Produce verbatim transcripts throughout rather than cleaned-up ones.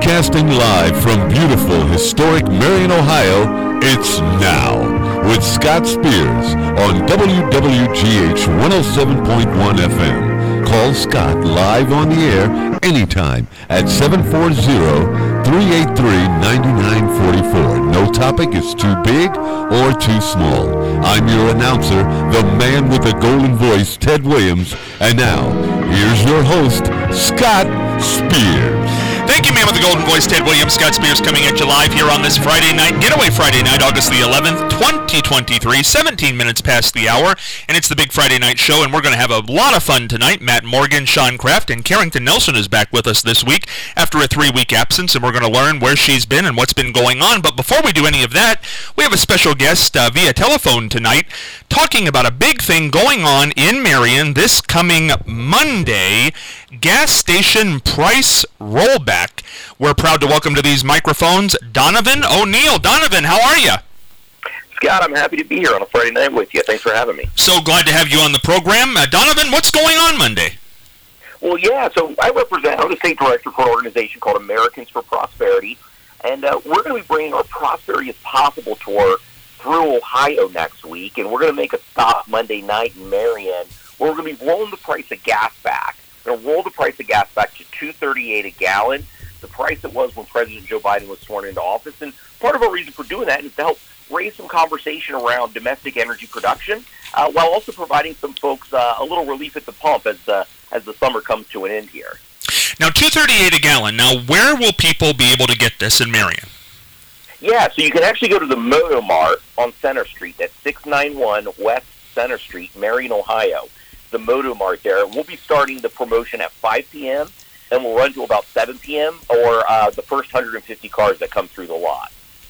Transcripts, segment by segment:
Broadcasting live from beautiful, historic Marion, Ohio, it's Now with Scott Spears on W W G H one oh seven point one F M. Call Scott live on the air anytime at seven four zero, three eight three, nine nine four four. No topic is too big or too small. I'm your announcer, the man with the golden voice, Ted Williams. And now, here's your host, Scott Spears. Thank you, man with the golden voice, Ted Williams. Scott Spears coming at you live here on this Friday night, Getaway Friday night, August the eleventh, twenty twenty-three, seventeen minutes past the hour, and it's the Big Friday Night Show, and we're going to have a lot of fun tonight. Matt Morgan, Sean Kraft, and Carrington Nelson is back with us this week after a three-week absence, and we're going to learn where she's been and what's been going on. But before we do any of that, we have a special guest uh, via telephone tonight talking about a big thing going on in Marion this coming Monday, gas station price rollback. We're proud to welcome to these microphones Donovan O'Neill. Donovan, how are you? Scott, I'm happy to be here on a Friday night with you. Thanks for having me. So glad to have you on the program. Uh, Donovan, what's going on Monday? Well, yeah, so I represent, I'm the state director for an organization called Americans for Prosperity, and uh, we're going to be bringing our Prosperity as Possible tour through Ohio next week, and we're going to make a stop Monday night in Marion, where we're going to be rolling the price of gas back. We're going to roll the price of gas back to two thirty-eight a gallon, the price it was when President Joe Biden was sworn into office. And part of our reason for doing that is to help raise some conversation around domestic energy production, uh, while also providing some folks uh, a little relief at the pump as the as the summer comes to an end here. Now, two thirty-eight a gallon. Now, where will people be able to get this in Marion? Yeah, so you can actually go to the Moto Mart on Center Street. That's six ninety-one West Center Street, Marion, Ohio. The Moto Mart there. We'll be starting the promotion at five p.m., and we'll run to about seven p.m., or uh, the first one hundred fifty cars that come through the lot.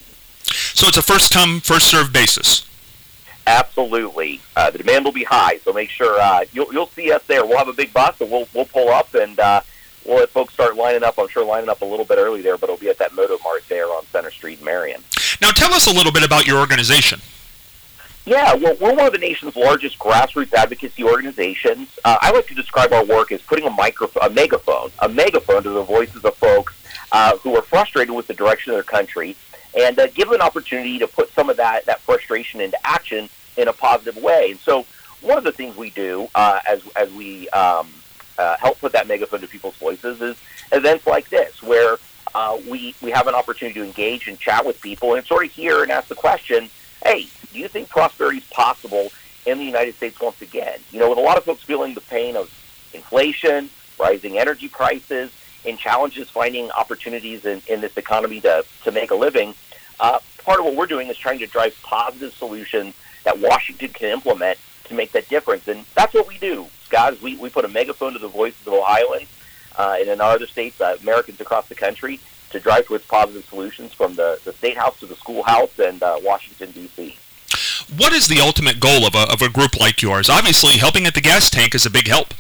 So it's a first-come, first-served basis? Absolutely. Uh, the demand will be high, so make sure uh, you'll, you'll see us there. We'll have a big bus, and we'll, we'll pull up, and uh, we'll let folks start lining up. I'm sure lining up a little bit early there, but it'll be at that Moto Mart there on Center Street in Marion. Now tell us a little bit about your organization. Yeah, well, we're one of the nation's largest grassroots advocacy organizations. Uh, I like to describe our work as putting a microphone, a megaphone, a megaphone to the voices of folks uh, who are frustrated with the direction of their country, and uh, give them an opportunity to put some of that, that frustration into action in a positive way. And so one of the things we do uh, as, as we um, uh, help put that megaphone to people's voices is events like this, where uh, we, we have an opportunity to engage and chat with people and sort of hear and ask the question, hey, do you think prosperity is possible in the United States once again? You know, with a lot of folks feeling the pain of inflation, rising energy prices, and challenges finding opportunities in, in this economy to, to make a living, uh, part of what we're doing is trying to drive positive solutions that Washington can implement to make that difference. And that's what we do, Scott, is we, we put a megaphone to the voices of Ohioans uh, and in our other states, uh, Americans across the country, to drive towards positive solutions from the, the State House to the schoolhouse and uh, Washington, D C What is the ultimate goal of a, of a group like yours? Obviously, helping at the gas tank is a big help.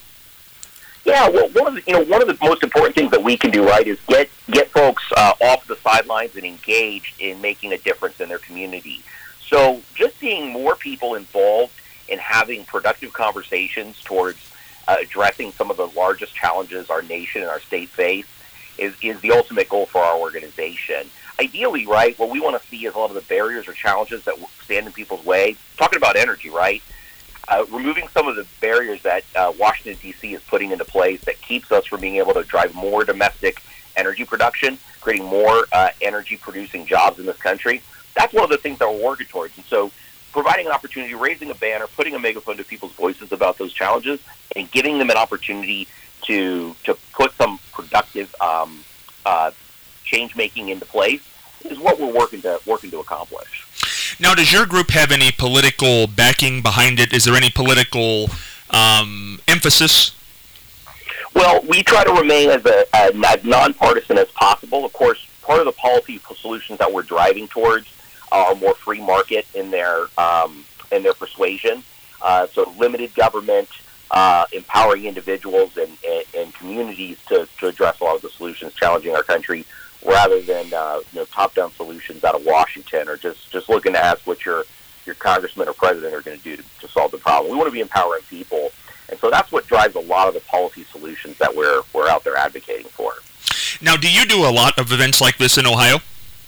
Yeah, well, one of the, you know, one of the most important things that we can do, right, is get get folks uh, off the sidelines and engaged in making a difference in their community. So just seeing more people involved in having productive conversations towards uh, addressing some of the largest challenges our nation and our state face is, is the ultimate goal for our organization. Ideally, right, what we want to see is a lot of the barriers or challenges that stand in people's way. Talking about energy, right? Uh, removing some of the barriers that uh, Washington, D C is putting into place that keeps us from being able to drive more domestic energy production, creating more uh, energy-producing jobs in this country. That's one of the things that we're working towards. And so providing an opportunity, raising a banner, putting a megaphone to people's voices about those challenges, and giving them an opportunity to to put some productive um, uh, change-making into place is what we're working to working to accomplish. Now, does your group have any political backing behind it? Is there any political um, emphasis? Well, we try to remain as, a, as nonpartisan as possible. Of course, part of the policy solutions that we're driving towards are more free market in their um, in their persuasion. Uh, so limited government, uh, empowering individuals and, and, and communities to, to address a lot of the solutions challenging our country, rather than uh, you know, top-down solutions out of Washington, or just, just looking to ask what your your congressman or president are going to do to, to solve the problem. We want to be empowering people, and so that's what drives a lot of the policy solutions that we're we're out there advocating for. Now, do you do a lot of events like this in Ohio?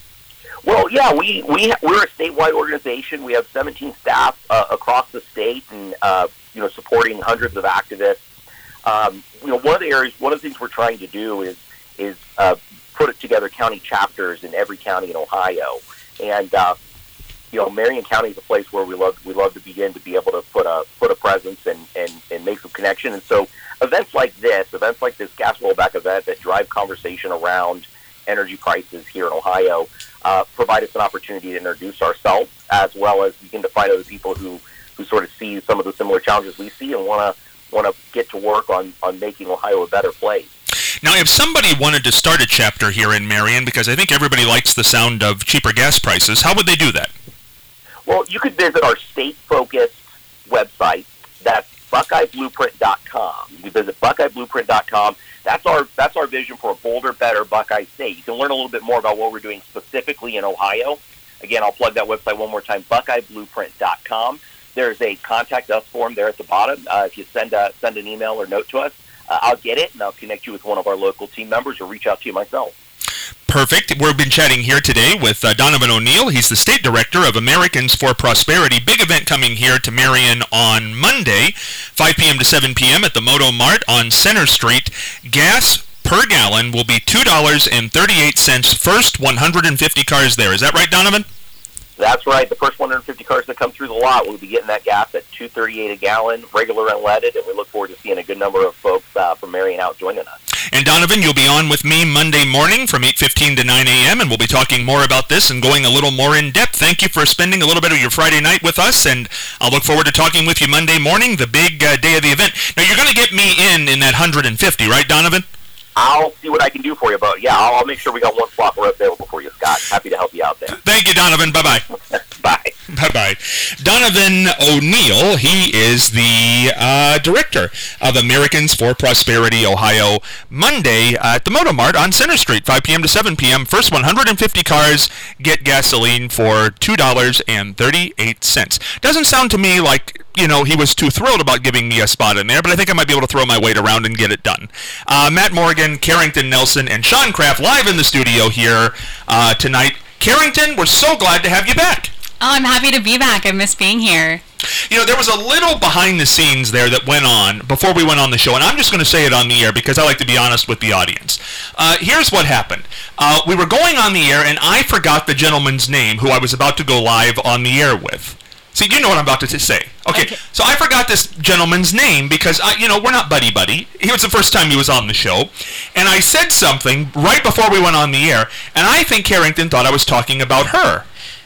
Well, yeah, we, we, we're a statewide organization. We have seventeen staff uh, across the state and, uh, you know, supporting hundreds of activists. Um, you know, one of the areas, one of the things we're trying to do is, is uh, put together county chapters in every county in Ohio. And, uh, you know, Marion County is a place where we love, we love to begin to be able to put a, put a presence and, and, and make some connection. And so events like this, events like this gas rollback event that drive conversation around energy prices here in Ohio, uh, provide us an opportunity to introduce ourselves, as well as begin to find other people who, who sort of see some of the similar challenges we see and want to want to get to work on, on making Ohio a better place. Now, if somebody wanted to start a chapter here in Marion, because I think everybody likes the sound of cheaper gas prices, how would they do that? Well, you could visit our state-focused website. That's buckeye blueprint dot com. You can visit buckeye blueprint dot com. That's our that's our vision for a bolder, better Buckeye State. You can learn a little bit more about what we're doing specifically in Ohio. Again, I'll plug that website one more time, buckeye blueprint dot com. There's a contact us form there at the bottom. Uh, if you send a, send an email or note to us, uh, I'll get it, and I'll connect you with one of our local team members or reach out to you myself. Perfect. We've been chatting here today with uh, Donovan O'Neill. He's the State Director of Americans for Prosperity. Big event coming here to Marion on Monday, five p.m. to seven p.m. at the Moto Mart on Center Street. Gas per gallon will be two dollars and thirty-eight cents. First one hundred fifty cars there. Is that right, Donovan? That's right. The first one hundred fifty cars that come through the lot will be getting that gas at two thirty-eight a gallon, regular unleaded, and we look forward to seeing a good number of folks uh, from Marion out joining us. And Donovan, you'll be on with me Monday morning from eight fifteen to nine a.m., and we'll be talking more about this and going a little more in depth. Thank you for spending a little bit of your Friday night with us, and I'll look forward to talking with you Monday morning, the big uh, day of the event. Now, you're going to get me in in that one hundred fifty, right, Donovan? I'll see what I can do for you, but yeah, I'll, I'll make sure we got one slot available for you, Scott. Happy to help you out there. Thank you, Donovan. Bye-bye. Bye. Bye-bye. Donovan O'Neill, he is the uh, Director of Americans for Prosperity Ohio. Monday uh, at the Moto Mart on Center Street, five p.m. to seven p.m. First one hundred fifty cars get gasoline for two dollars and thirty-eight cents. Doesn't sound to me like, you know, he was too thrilled about giving me a spot in there, but I think I might be able to throw my weight around and get it done. Uh, Matt Morgan, Carrington Nelson, and Sean Kraft live in the studio here uh, tonight. Carrington, we're so glad to have you back. Oh, I'm happy to be back. I miss being here. You know, there was a little behind the scenes there that went on before we went on the show, and I'm just going to say it on the air because I like to be honest with the audience. Uh, here's what happened. Uh, we were going on the air, and I forgot the gentleman's name who I was about to go live on the air with. See, you know what I'm about to say. Okay, okay. So I forgot this gentleman's name because, I, you know, we're not buddy-buddy. It was the first time he was on the show. And I said something right before we went on the air, and I think Carrington thought I was talking about her.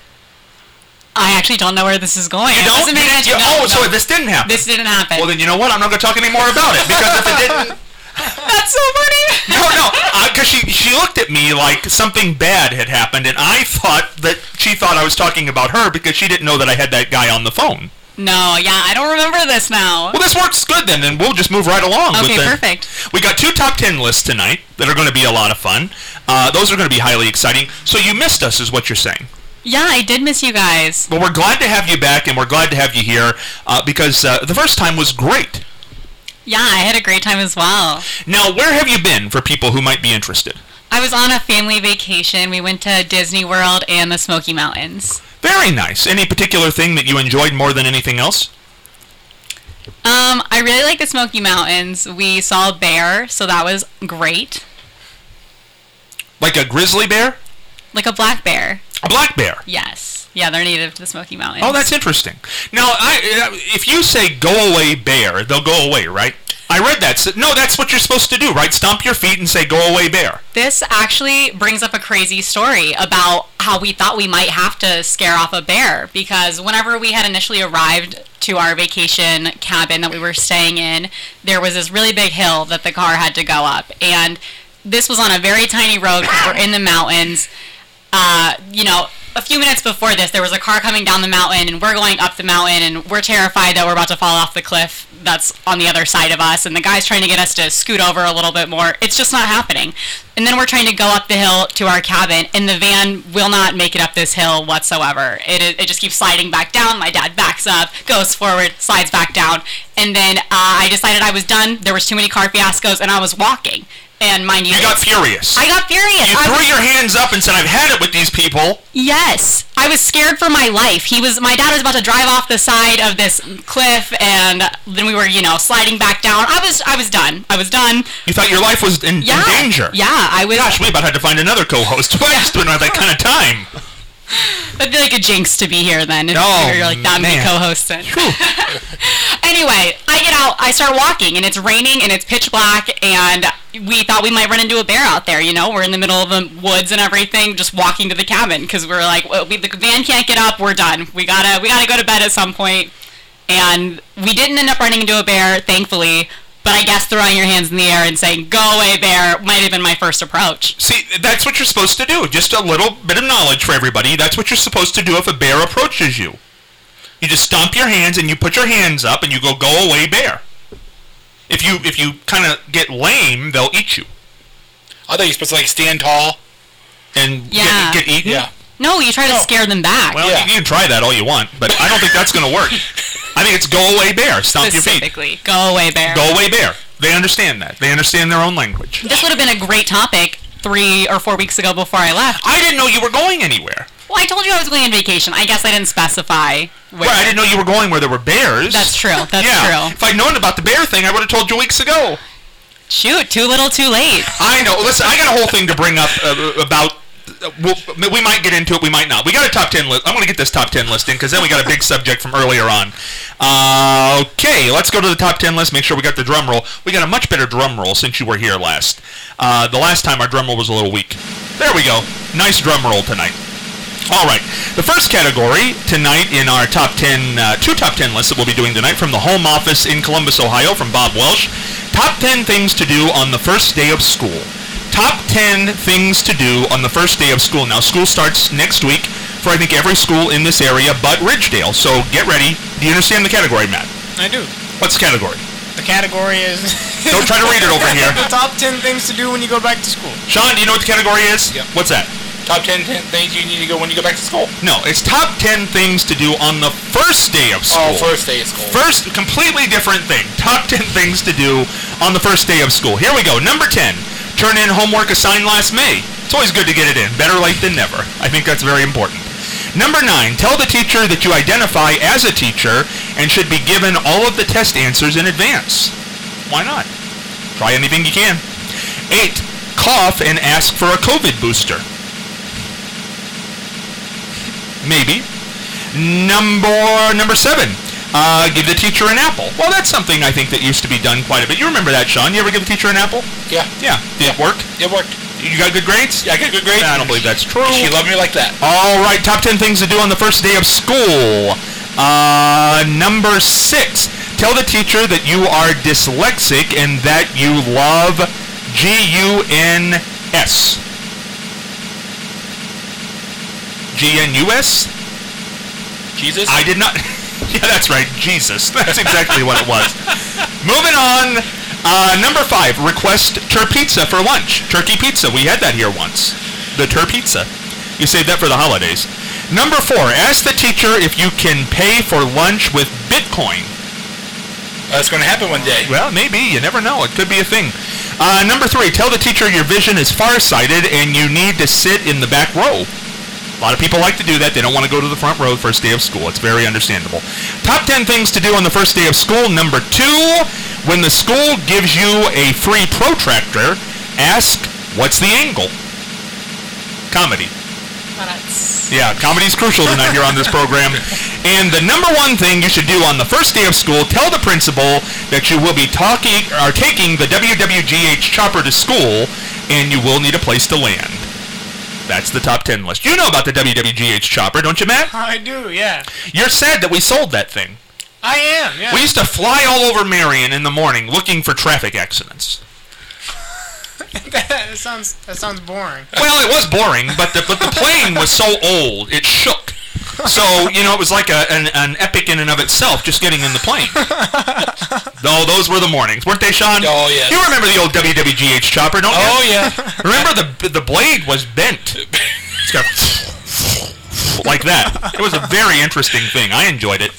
I actually don't know where this is going. You don't? You, you, no, oh, no. so this didn't happen. This didn't happen. Well, then you know what? I'm not going to talk any more about it because if it didn't... That's so funny. No, no, because uh, she, she looked at me like something bad had happened, and I thought that she thought I was talking about her because she didn't know that I had that guy on the phone. No, yeah, I don't remember this now. Well, this works good then, and we'll just move right along. Okay, with the, perfect. We got two top ten lists tonight that are going to be a lot of fun. Uh, those are going to be highly exciting. So you missed us, is what you're saying. Yeah, I did miss you guys. Well, we're glad to have you back, and we're glad to have you here uh, because uh, the first time was great. Yeah, I had a great time as well. Now, where have you been for people who might be interested? I was on a family vacation. We went to Disney World and the Smoky Mountains. Very nice. Any particular thing that you enjoyed more than anything else? Um, I really like the Smoky Mountains. We saw a bear, so that was great. Like a grizzly bear? Like a black bear. A black bear? Yes. Yeah, they're native to the Smoky Mountains. Oh, that's interesting. Now, I, if you say go away bear, they'll go away, right? I read that. So, no, that's what you're supposed to do, right? Stomp your feet and say go away bear. This actually brings up a crazy story about how we thought we might have to scare off a bear, because whenever we had initially arrived to our vacation cabin that we were staying in, there was this really big hill that the car had to go up, and this was on a very tiny road because we're in the mountains. Uh, you know, a few minutes before this, there was a car coming down the mountain, and we're going up the mountain, and we're terrified that we're about to fall off the cliff that's on the other side of us, and the guy's trying to get us to scoot over a little bit more. It's just not happening. And then we're trying to go up the hill to our cabin, and the van will not make it up this hill whatsoever. It it just keeps sliding back down. My dad backs up, goes forward, slides back down, and then uh, I decided I was done. There was too many car fiascos, and I was walking. And mind you, You got furious. I got furious. You I threw was, your hands up and said, I've had it with these people. Yes. I was scared for my life. He was, my dad was about to drive off the side of this cliff, and then we were, you know, sliding back down. I was, I was done. I was done. You thought your life was in, Yeah. in danger. Yeah, I was. Gosh, we about had to find another co-host. We just don't have that kind of time. That'd be like a jinx to be here then if Oh, you're like that many man. co-hosts in. Anyway, I get out, I start walking, and it's raining, and it's pitch black, and we thought we might run into a bear out there, you know? We're in the middle of the woods and everything, just walking to the cabin, because we're like, well, we, the van can't get up, we're done. We gotta, we gotta go to bed at some point. And we didn't end up running into a bear, thankfully, but I guess throwing your hands in the air and saying, go away, bear, might have been my first approach. See, that's what you're supposed to do. Just a little bit of knowledge for everybody. That's what you're supposed to do if a bear approaches you. You just stomp your hands and you put your hands up and you go, go away, bear. If you if you kind of get lame, they'll eat you. I thought you were supposed to like stand tall. And Yeah. get, get eaten? Yeah. No, you try to No. scare them back. Well, Yeah. you can try that all you want, but I don't think that's going to work. I think it's go away, bear. Stomp your feet. Specifically, go away, bear. Go away, bear. They understand that. They understand their own language. This would have been a great topic three or four weeks ago before I left. I didn't know you were going anywhere. Well, I told you I was going on vacation. I guess I didn't specify where. Right, I didn't know you were going where there were bears. That's true. That's yeah. true. If I'd known about the bear thing, I would have told you weeks ago. Shoot, too little, too late. I know. Listen, I got a whole thing to bring up uh, about. Uh, we'll, we might get into it. We might not. We got a top ten list. I'm going to get this top ten list in because then we got a big subject from earlier on. Uh, okay, let's go to the top ten list. Make sure we got the drum roll. We got a much better drum roll since you were here last. Uh, the last time our drum roll was a little weak. There we go. Nice drum roll tonight. All right. The first category tonight in our top ten, uh, two top ten lists that we'll be doing tonight from the home office in Columbus, Ohio, from Bob Welsh. Top ten things to do on the first day of school. Top ten things to do on the first day of school. Now, school starts next week for, I think, every school in this area but Ridgedale. So get ready. Do you understand the category, Matt? I do. What's the category? The category is... Don't try to read it over here. The top ten things to do when you go back to school. Sean, do you know what the category is? Yep. What's that? Top ten, ten things you need to go when you go back to school. No, it's top ten things to do on the first day of school. Oh, first day of school. First, completely different thing. Top ten things to do on the first day of school. Here we go. Number ten. Turn in homework assigned last May. It's always good to get it in. Better late than never. I think that's very important. Number nine. Tell the teacher that you identify as a teacher and should be given all of the test answers in advance. Why not? Try anything you can. Eight. Cough and ask for a COVID booster. Maybe. Number number seven. Uh, give the teacher an apple. Well, that's something I think that used to be done quite a bit. You remember that, Sean? You ever give the teacher an apple? Yeah. Yeah. Did it work? It worked. You got good grades? Yeah, I got good grades. I don't believe that's true. She loved me like that. All right, top ten things to do on the first day of school. Uh, number six. Tell the teacher that you are dyslexic and that you love G U N S. G N U S? Jesus? I did not... Yeah, that's right. Jesus. That's exactly what it was. Moving on. Uh, number five. Request Turpizza for lunch. Turkey pizza. We had that here once. The Turpizza. You saved that for the holidays. Number four. Ask the teacher if you can pay for lunch with Bitcoin. That's going to happen one day. Well, maybe. You never know. It could be a thing. Uh, number three. Tell the teacher your vision is farsighted and you need to sit in the back row. A lot of people like to do that. They don't want to go to the front row first day of school. It's very understandable. Top ten things to do on the first day of school. Number two, when the school gives you a free protractor, ask, what's the angle? Comedy. Well, that's... Yeah, comedy's crucial tonight here on this program. And the number one thing you should do on the first day of school, tell the principal that you will be talking or taking the W W G H chopper to school and you will need a place to land. That's the top ten list. You know about the W W G H chopper, don't you, Matt? I do, yeah. You're sad that we sold that thing. I am, yeah. We used to fly all over Marion in the morning looking for traffic accidents. that sounds that sounds boring. Well, it was boring, but the, but the plane was so old, it shook. So, you know, it was like a, an, an epic in and of itself, just getting in the plane. Though those were the mornings, weren't they, Sean? Oh, yes. You remember the old W W G H chopper, don't you? Oh, yeah. Remember the the blade was bent. It's got like that. It was a very interesting thing. I enjoyed it.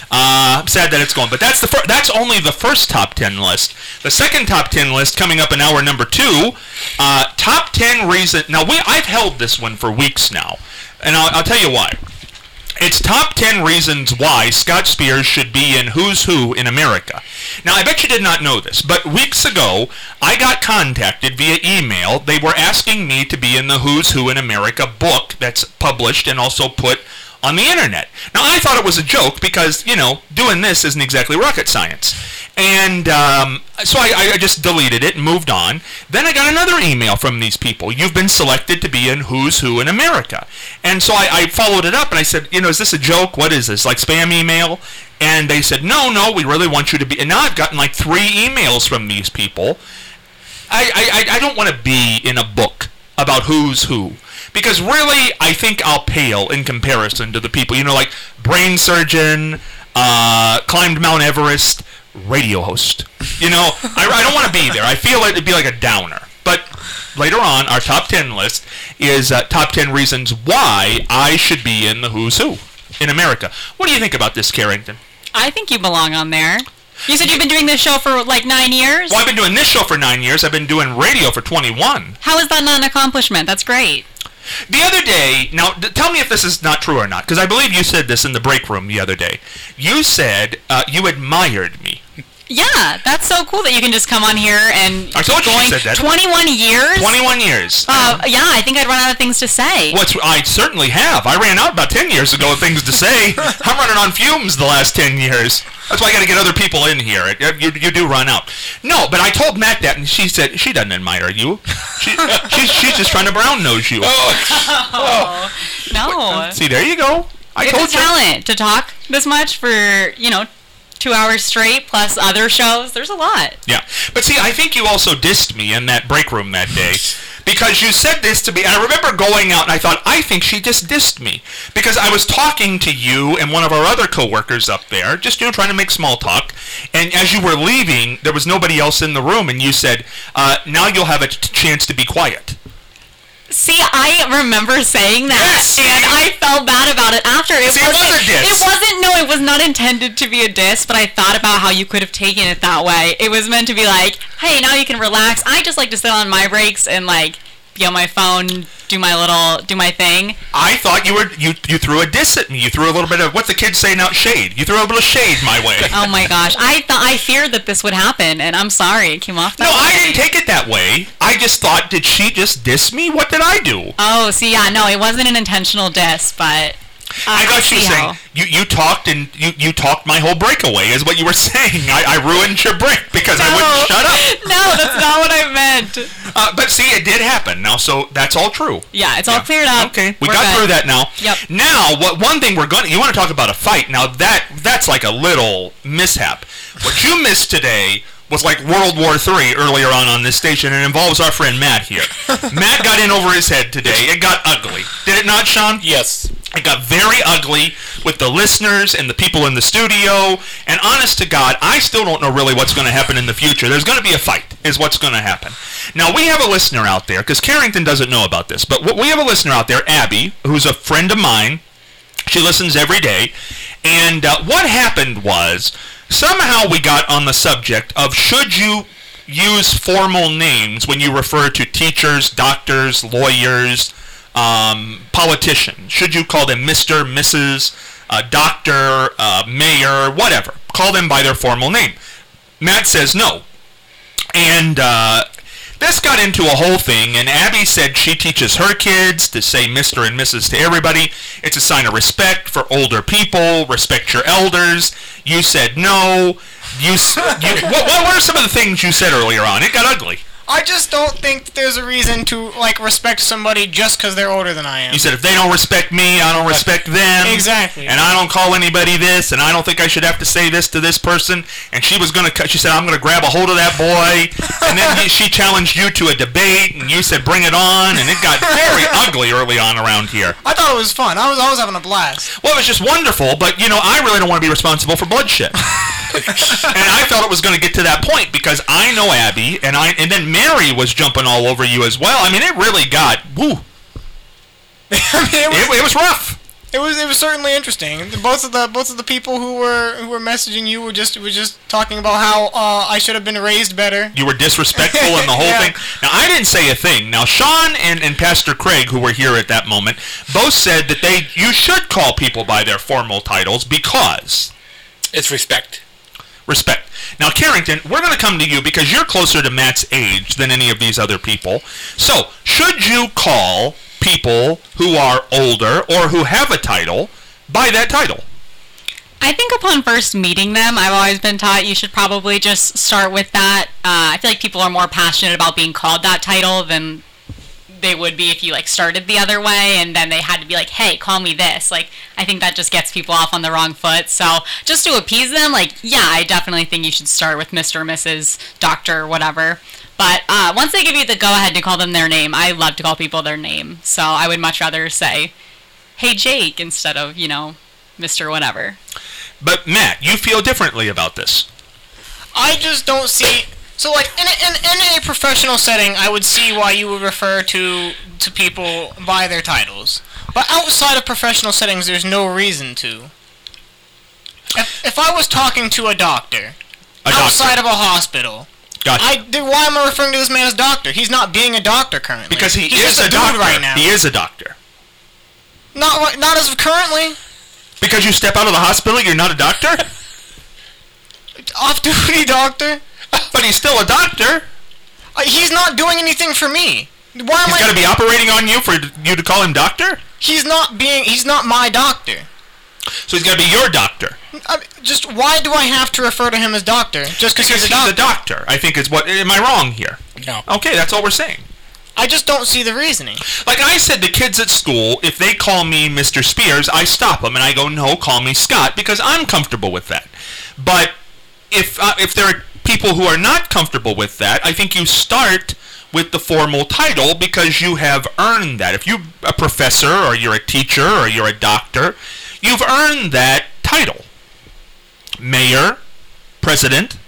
Uh, I'm sad that it's gone, but that's the fir- that's only the first top ten list. The second top ten list coming up in hour number two. Uh, top ten reason. Now we I've held this one for weeks now, and I'll, I'll tell you why. It's top ten reasons why Scott Spears should be in Who's Who in America. Now, I bet you did not know this, but weeks ago, I got contacted via email. They were asking me to be in the Who's Who in America book that's published and also put on the internet. Now, I thought it was a joke because, you know, doing this isn't exactly rocket science. And um, so I, I just deleted it and moved on. Then I got another email from these people. You've been selected to be in Who's Who in America. And so I, I followed it up and I said, you know, is this a joke? What is this, like spam email? And they said, no, no, we really want you to be. And now I've gotten like three emails from these people. I, I, I don't want to be in a book about Who's Who. Because really, I think I'll pale in comparison to the people, you know, like brain surgeon, uh, climbed Mount Everest, radio host. You know, I, I don't want to be there. I feel like it'd be like a downer. But later on, our top ten list is uh, top ten reasons why I should be in the Who's Who in America. What do you think about this, Carrington? I think you belong on there. You said you've been doing this show for like nine years? Well, I've been doing this show for nine years. I've been doing radio for twenty-one. How is that not an accomplishment? That's great. The other day, now d- tell me if this is not true or not, because I believe you said this in the break room the other day. You said uh, you admired me. Yeah, that's so cool that you can just come on here and I told you going you said that. twenty-one years? twenty-one years. Uh, yeah, I think I'd run out of things to say. What's I certainly have. I ran out about ten years ago of things to say. I'm running on fumes the last ten years. That's why I got to get other people in here. You, you do run out. No, but I told Matt that, and she said she doesn't admire you. She, she's, she's just trying to brown nose you. Oh, no. See, there you go. I It's told a you. talent to talk this much for, you know, two hours straight plus other shows. There's a lot. Yeah. But see, I think you also dissed me in that break room that day because you said this to me. And I remember going out and I thought, I think she just dissed me because I was talking to you and one of our other coworkers up there, just, you know, trying to make small talk. And as you were leaving, there was nobody else in the room. And you said, uh, now you'll have a t- chance to be quiet. See, I remember saying that, Yes. and I felt bad about it after. It See, it wasn't. was a diss. It wasn't. No, it was not intended to be a diss. But I thought about how you could have taken it that way. It was meant to be like, hey, now you can relax. I just like to sit on my breaks and like be on my phone, do my little, do my thing. I thought you were you you threw a diss at me. You threw a little bit of what the kids say now, shade. You threw a little shade my way. Oh my gosh, I thought I feared that this would happen, and I'm sorry it came off that No, way. I didn't take it that way. I just thought, did she just diss me? What did I do? Oh, see, yeah, no, it wasn't an intentional diss, but uh, I thought you were see saying how. you, you talked and you, you talked my whole break away is what you were saying. I, I ruined your break because I wouldn't shut up. No, that's not what I meant. Uh, but see, it did happen now, so that's all true. Yeah, it's all Yeah. cleared up. Okay, we We're got good. through that now. Yep. Now, what one thing we're gonna you want to talk about a fight? Now that that's like a little mishap. What you missed today was like World War Three earlier on on this station, and it involves our friend Matt here. Matt got in over his head today. It got ugly. Did it not, Sean? Yes. It got very ugly with the listeners and the people in the studio. And honest to God, I still don't know really what's going to happen in the future. There's going to be a fight is what's going to happen. Now, we have a listener out there, because Carrington doesn't know about this, but we have a listener out there, Abby, who's a friend of mine. She listens every day. And uh, what happened was, somehow we got on the subject of should you use formal names when you refer to teachers, doctors, lawyers, um, politicians. Should you call them Mister, Missus, uh, Doctor, uh, Mayor, whatever. Call them by their formal name. Matt says no. And uh, this got into a whole thing, and Abby said she teaches her kids to say Mister and Missus to everybody. It's a sign of respect for older people. Respect your elders. You said no. You, s- you what, what were some of the things you said earlier on? It got ugly. I just don't think that there's a reason to, like, respect somebody just because they're older than I am. You said if they don't respect me, I don't respect them. Exactly. And I don't call anybody this, and I don't think I should have to say this to this person. And she was gonna, cut, she said, I'm gonna grab a hold of that boy. And then he, she challenged you to a debate, and you said, bring it on. And it got very ugly early on around here. I thought it was fun. I was I was having a blast. Well, it was just wonderful, but you know, I really don't want to be responsible for bloodshed. And I felt it was going to get to that point because I know Abby, and I, and then Mary was jumping all over you as well. I mean, it really got woo. I mean, it was, It, it was rough. It was it was certainly interesting. Both of the both of the people who were who were messaging you were just were just talking about how uh, I should have been raised better. You were disrespectful and the whole Yeah. thing. Now, I didn't say a thing. Now, Sean and, and Pastor Craig, who were here at that moment, both said that they you should call people by their formal titles because It's respect. respect. Now, Carrington, we're going to come to you because you're closer to Matt's age than any of these other people. So, should you call people who are older or who have a title by that title? I think upon first meeting them, I've always been taught you should probably just start with that. Uh, I feel like people are more passionate about being called that title than they would be if you like started the other way and then they had to be like, hey, call me this. Like, I think that just gets people off on the wrong foot. So just to appease them, like, yeah, I definitely think you should start with Mister or Missus Doctor, whatever. But uh, once they give you the go-ahead to call them their name, I love to call people their name. So I would much rather say, hey, Jake, instead of, you know, Mister whatever. But, Matt, you feel differently about this. I just don't see. So, like, in a, in, in a professional setting, I would see why you would refer to to people by their titles. But outside of professional settings, there's no reason to. If, if I was talking to a doctor, A doctor. outside of a hospital, Gotcha. I then why am I referring to this man as doctor? He's not being a doctor currently. Because he He's is just a a dude doctor right now. He is a doctor. Not right- not as of currently. Because you step out of the hospital, you're not a doctor? Off-duty doctor. But he's still a doctor. Uh, he's not doing anything for me. Why am He's I? got to be operating on you for you to call him doctor? He's not being. He's not my doctor. So he's got to be your doctor. I mean, just why do I have to refer to him as doctor? Just because Because he's a he's doctor? a doctor. I think is what... Am I wrong here? No. Okay, that's all we're saying. I just don't see the reasoning. Like I said to kids at school, if they call me Mister Spears, I stop them and I go, no, call me Scott, because I'm comfortable with that. But if uh, if there are people who are not comfortable with that, I think you start with the formal title because you have earned that. If you're a professor or you're a teacher or you're a doctor, you've earned that title. Mayor, president.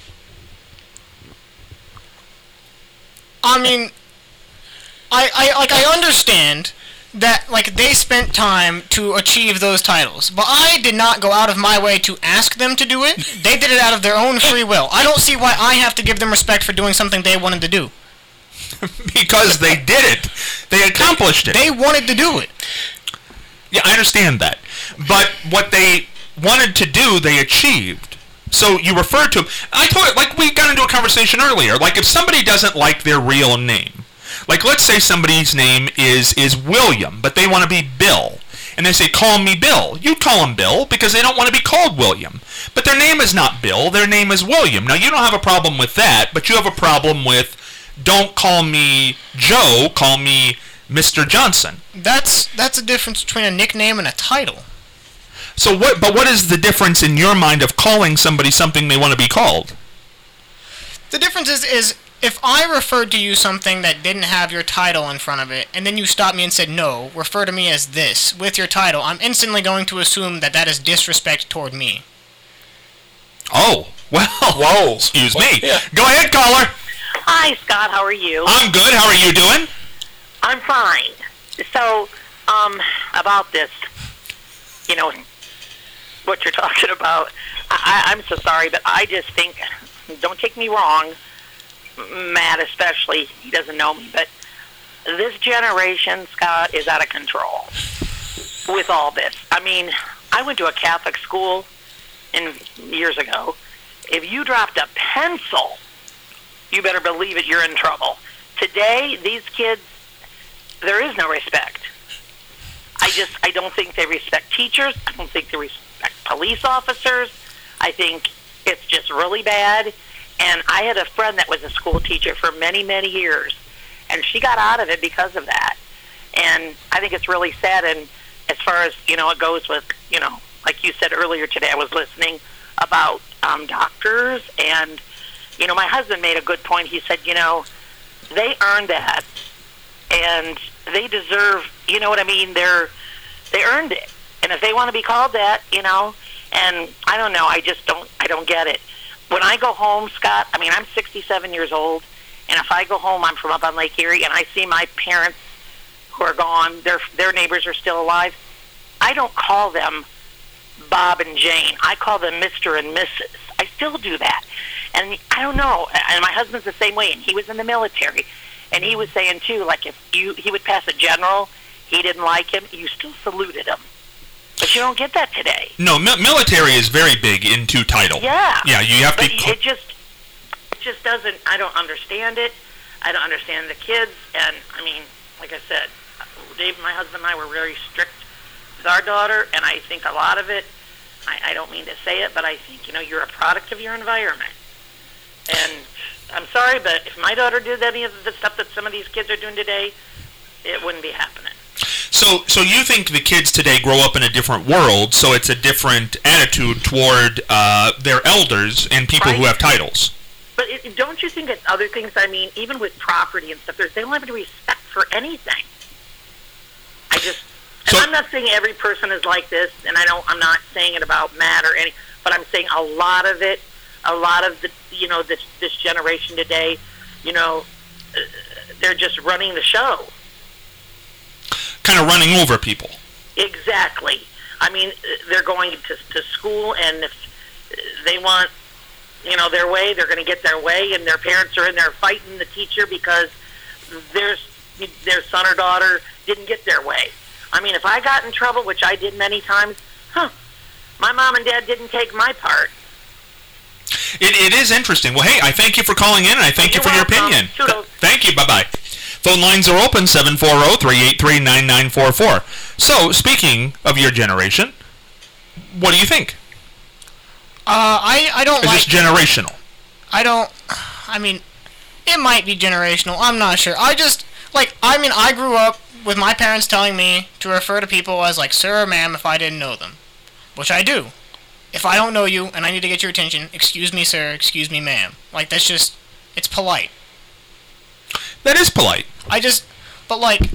I mean, I, I like I understand that like they spent time to achieve those titles, but I did not go out of my way to ask them to do it. They did it out of their own free will. I don't see why I have to give them respect for doing something they wanted to do. Because they did it. They accomplished it. They wanted to do it. Yeah, I understand that. But what they wanted to do, they achieved. So you refer to... I told it, like we got into a conversation earlier. Like if somebody doesn't like their real name, like let's say somebody's name is, is William, but they want to be Bill. And they say, call me Bill. You call him Bill because they don't want to be called William. But their name is not Bill. Their name is William. Now, you don't have a problem with that, but you have a problem with, don't call me Joe, call me Mister Johnson. That's that's a difference between a nickname and a title. So what? But what is the difference in your mind of calling somebody something they want to be called? The difference is, is if I referred to you something that didn't have your title in front of it, and then you stopped me and said, no, refer to me as this, with your title, I'm instantly going to assume that that is disrespect toward me. Oh, well. Whoa. Excuse Well, me. yeah. Go ahead, caller. Hi, Scott. How are you? I'm good. How are you doing? I'm fine. So, um, about this, you know, what you're talking about, I, I'm so sorry, but I just think, don't take me wrong, Matt especially, he doesn't know me, but this generation, Scott, is out of control with all this. I mean, I went to a Catholic school in years ago. If you dropped a pencil, you better believe it, you're in trouble. Today, these kids, there is no respect. I just, I don't think they respect teachers. I don't think they respect police officers. I think it's just really bad. And I had a friend that was a school teacher for many, many years, and she got out of it because of that. And I think it's really sad. And as far as, you know, it goes with, you know, like you said earlier today, I was listening about um, doctors, and, you know, my husband made a good point. He said, you know, they earned that, and they deserve, you know what I mean, they're, they earned it. And if they want to be called that, you know, and I don't know, I just don't, I don't get it. When I go home, Scott, I mean, I'm sixty-seven years old, and if I go home, I'm from up on Lake Erie, and I see my parents who are gone, their their neighbors are still alive, I don't call them Bob and Jane. I call them Mister and Missus I still do that. And I don't know. And my husband's the same way, and he was in the military. And he was saying, too, like if you he would pass a general, he didn't like him, you still saluted him. But you don't get that today. No, mi- military is very big into title. Yeah. Yeah, you have but to... But it just, it just doesn't, I don't understand it. I don't understand the kids. And, I mean, like I said, Dave, my husband and I were very strict with our daughter, and I think a lot of it, I, I don't mean to say it, but I think, you know, you're a product of your environment. And I'm sorry, but if my daughter did any of the stuff that some of these kids are doing today, it wouldn't be happening. So, so you think the kids today grow up in a different world, so it's a different attitude toward uh, their elders and people right. who have titles. But it, don't you think it's other things? I mean, even with property and stuff, there's they don't have any respect for anything. I just, and so, I'm not saying every person is like this, and I don't. I'm not saying it about Matt or any, but I'm saying a lot of it, a lot of the, you know, this this generation today, you know, uh, they're just running the show. Kind of running over people. Exactly. I mean, they're going to to school, and if they want, you know, their way, they're going to get their way, and their parents are in there fighting the teacher because their their son or daughter didn't get their way. I mean, if I got in trouble, which I did many times, huh, my mom and dad didn't take my part. It, it is interesting. Well, hey, I thank you for calling in, and I thank You're you for welcome. your opinion. Toodles. Th- thank you. Bye-bye. Phone lines are open, seven four zero, three eight three, nine nine four four. So, speaking of your generation, what do you think? Uh, I, I don't Is like... this generational? I don't... I mean, it might be generational. I'm not sure. I just... Like, I mean, I grew up with my parents telling me to refer to people as, like, sir or ma'am if I didn't know them. Which I do. If I don't know you and I need to get your attention, excuse me, sir, excuse me, ma'am. Like, that's just... It's polite. That is polite. I just... But, like...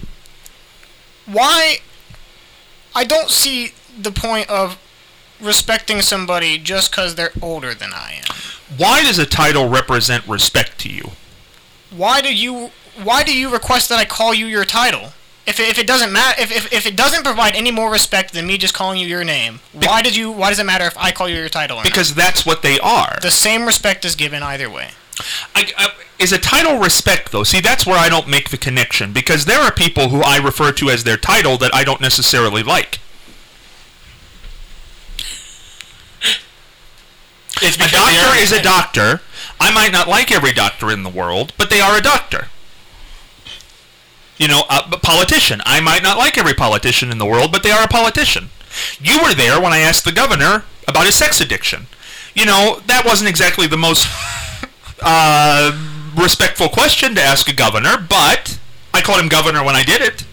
Why... I don't see the point of respecting somebody just because they're older than I am. Why does a title represent respect to you? Why do you... Why do you request that I call you your title? If it, if it doesn't matter, if, if if it doesn't provide any more respect than me just calling you your name, Be- why did you? Why does it matter if I call you your title? Or because not? That's what they are. The same respect is given either way. I, I, is a title respect, though? See, that's where I don't make the connection, because there are people who I refer to as their title that I don't necessarily like. It's a doctor is a doctor. I might not like every doctor in the world, but they are a doctor. You know, a, a politician. I might not like every politician in the world, but they are a politician. You were there when I asked the governor about his sex addiction. You know, that wasn't exactly the most uh, respectful question to ask a governor, but I called him governor when I did it.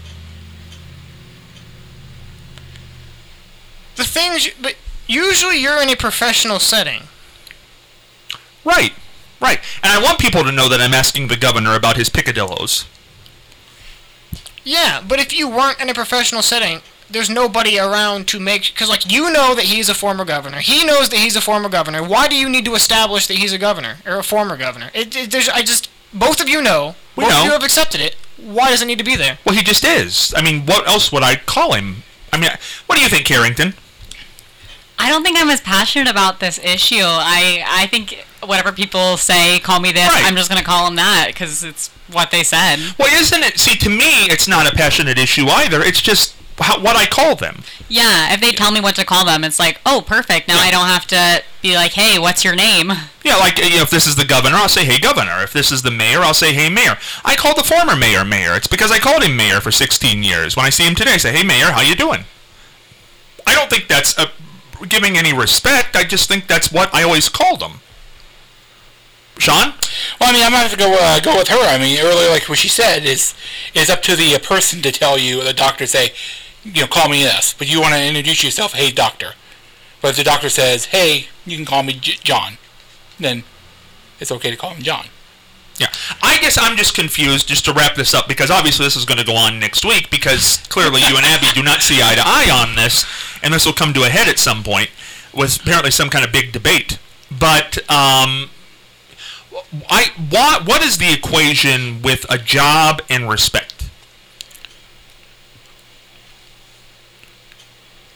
The things, but usually you're in a professional setting. Right, right. And I want people to know that I'm asking the governor about his picadillos. Yeah, but if you weren't in a professional setting, there's nobody around to make... Because, like, you know that he's a former governor. He knows that he's a former governor. Why do you need to establish that he's a governor, or a former governor? It, it, there's, I just... Both of you know. We both know. of you have accepted it. Why does it need to be there? Well, he just is. I mean, what else would I call him? I mean, what do you think, Carrington? I don't think I'm as passionate about this issue. I I think whatever people say, call me this, Right. I'm just going to call them that because it's what they said. Well, isn't it? See, to me, it's not a passionate issue either. It's just how, what I call them. Yeah, if they tell me what to call them, it's like, oh, perfect. Now Yeah. I don't have to be like, hey, what's your name? Yeah, like, you know, if this is the governor, I'll say, hey, governor. If this is the mayor, I'll say, hey, mayor. I call the former mayor mayor. It's because I called him mayor for sixteen years. When I see him today, I say, hey, mayor, how you doing? I don't think that's a, giving any respect. I just think that's what I always called them. Sean? Well, I mean, I'm going to have to go uh, go with her. I mean, earlier, like what she said, is is up to the uh, person to tell you, the doctor say, you know, call me this. But you want to introduce yourself, hey, doctor. But if the doctor says, hey, you can call me J- John, then it's okay to call him John. Yeah. I guess I'm just confused, just to wrap this up, because obviously this is going to go on next week, because clearly you and Abby do not see eye to eye on this, and this will come to a head at some point, with apparently some kind of big debate. But, um... I what what is the equation with a job and respect?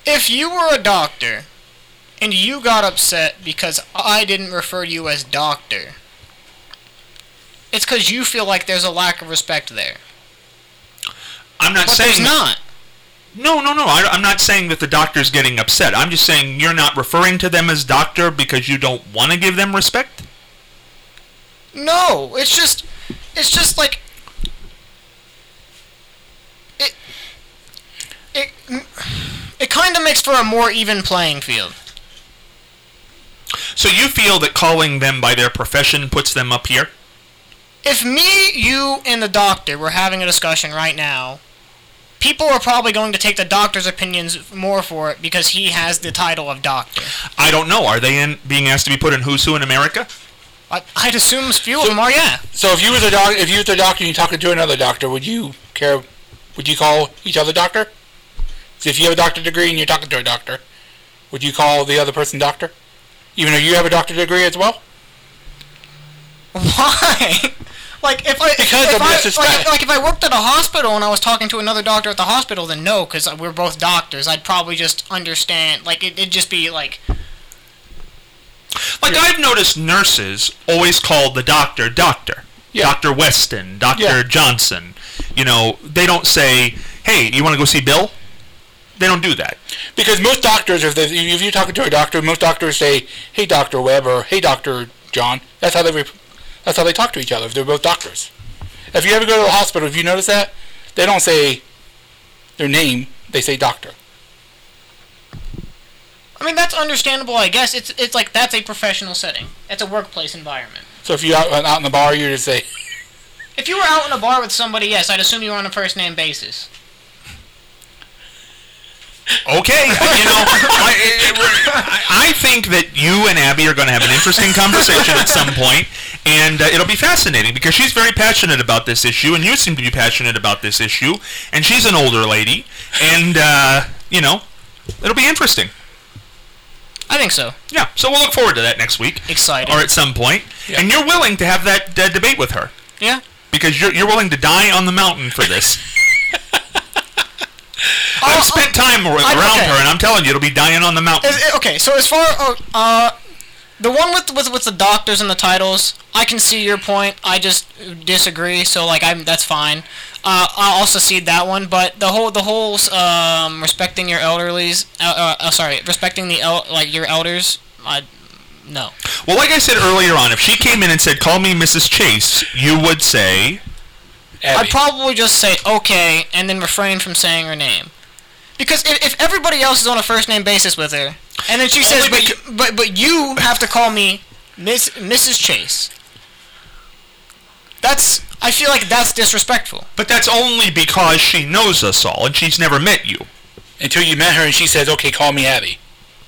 If you were a doctor, and you got upset because I didn't refer to you as doctor, it's because you feel like there's a lack of respect there. I'm not but saying... there's not. No, no, no. I, I'm not saying that the doctor's getting upset. I'm just saying you're not referring to them as doctor because you don't want to give them respect? No, it's just... It's just like... It... It... It kind of makes for a more even playing field. So you feel that calling them by their profession puts them up here? If me, you, and the doctor were having a discussion right now, people are probably going to take the doctor's opinions more for it because he has the title of doctor. I don't know. Are they in, being asked to be put in Who's Who in America? I, I'd assume a few of them are, yeah. So if you was a doc, if you was a doctor and you're talking to another doctor, would you care? Would you call each other doctor? So if you have a doctorate degree and you're talking to a doctor, would you call the other person doctor, even though you have a doctorate degree as well? Why? Like if I because if of I, disrespect. like, like if I worked at a hospital and I was talking to another doctor at the hospital, then no, because we're both doctors. I'd probably just understand. Like it, it'd just be like. Like, I've noticed nurses always call the doctor, doctor. Yeah. Doctor Weston, Doctor Yeah. Johnson. You know, they don't say, hey, you want to go see Bill? They don't do that. Because most doctors, if, they, if you're talking to a doctor, most doctors say, hey, Doctor Webb, or hey, Doctor John. That's how they re- that's how they talk to each other if they're both doctors. If you ever go to the hospital, if you notice that, they don't say their name, they say doctor. I mean, that's understandable, I guess. It's it's like that's a professional setting. It's a workplace environment. So if you're out, out in the bar, you just say... If you were out in a bar with somebody, yes, I'd assume you were on a first-name basis. Okay, you know, I, I think that you and Abby are going to have an interesting conversation at some point, and uh, it'll be fascinating because she's very passionate about this issue, and you seem to be passionate about this issue, and she's an older lady, and, uh, you know, it'll be interesting. I think so. Yeah, so we'll look forward to that next week. Exciting. Or at some point. Yeah. And you're willing to have that uh, debate with her. Yeah. Because you're you're willing to die on the mountain for this. I've spent time ar- I- around okay. her, and I'm telling you, it'll be dying on the mountain. Is- okay, so as far uh, uh the one with with with the doctors and the titles, I can see your point. I just disagree. So like I'm that's fine. Uh, I'll also see that one, but the whole the whole um respecting your elderlies. Uh, uh, uh sorry, respecting the el- like your elders. I no. Well, like I said earlier on, if she came in and said, call me Missus Chase, you would say... Abby. I'd probably just say okay and then refrain from saying her name. Because if, if everybody else is on a first name basis with her, and then she says, but, you- but but you have to call me Miss Missus Chase. That's I feel like that's disrespectful. But that's only because she knows us all, and she's never met you. Until you met her and she says, okay, call me Abby.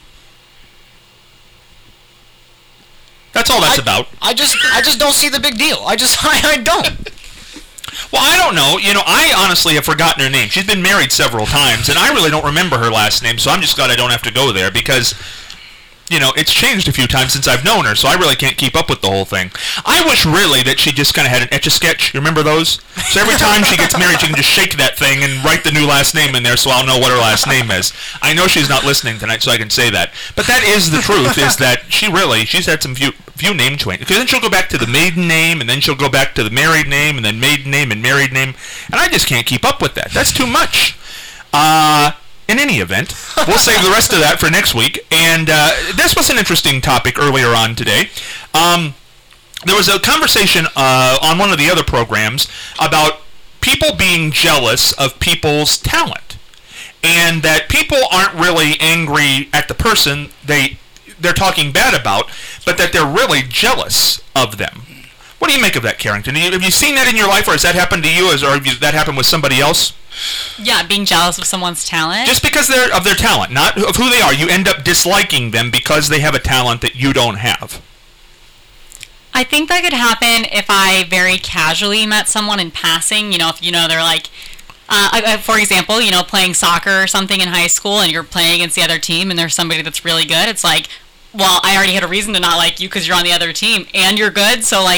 That's all that's I, about. I just I just don't see the big deal. I just I, I don't. Well, I don't know. You know, I honestly have forgotten her name. She's been married several times, and I really don't remember her last name, so I'm just glad I don't have to go there because, you know, it's changed a few times since I've known her, so I really can't keep up with the whole thing. I wish really that she just kind of had an Etch-a-Sketch. You remember those? So every time she gets married, she can just shake that thing and write the new last name in there so I'll know what her last name is. I know she's not listening tonight, so I can say that. But that is the truth, is that she really, she's had some few few name changes. Because then she'll go back to the maiden name, and then she'll go back to the married name, and then maiden name and married name. And I just can't keep up with that. That's too much. Uh... In any event, we'll save the rest of that for next week. And uh, this was an interesting topic earlier on today. Um, there was a conversation uh, on one of the other programs about people being jealous of people's talent. And that people aren't really angry at the person they, they're talking bad about, but that they're really jealous of them. What do you make of that, Carrington? Have you seen that in your life, or has that happened to you, or has that happened with somebody else? Yeah, being jealous of someone's talent. Just because they're of their talent, not of who they are. You end up disliking them because they have a talent that you don't have. I think that could happen if I very casually met someone in passing. You know, if you know they're like, uh, I- I- for example, you know, playing soccer or something in high school, and you're playing against the other team, and there's somebody that's really good. It's like, well, I already had a reason to not like you because you're on the other team, and you're good. So like,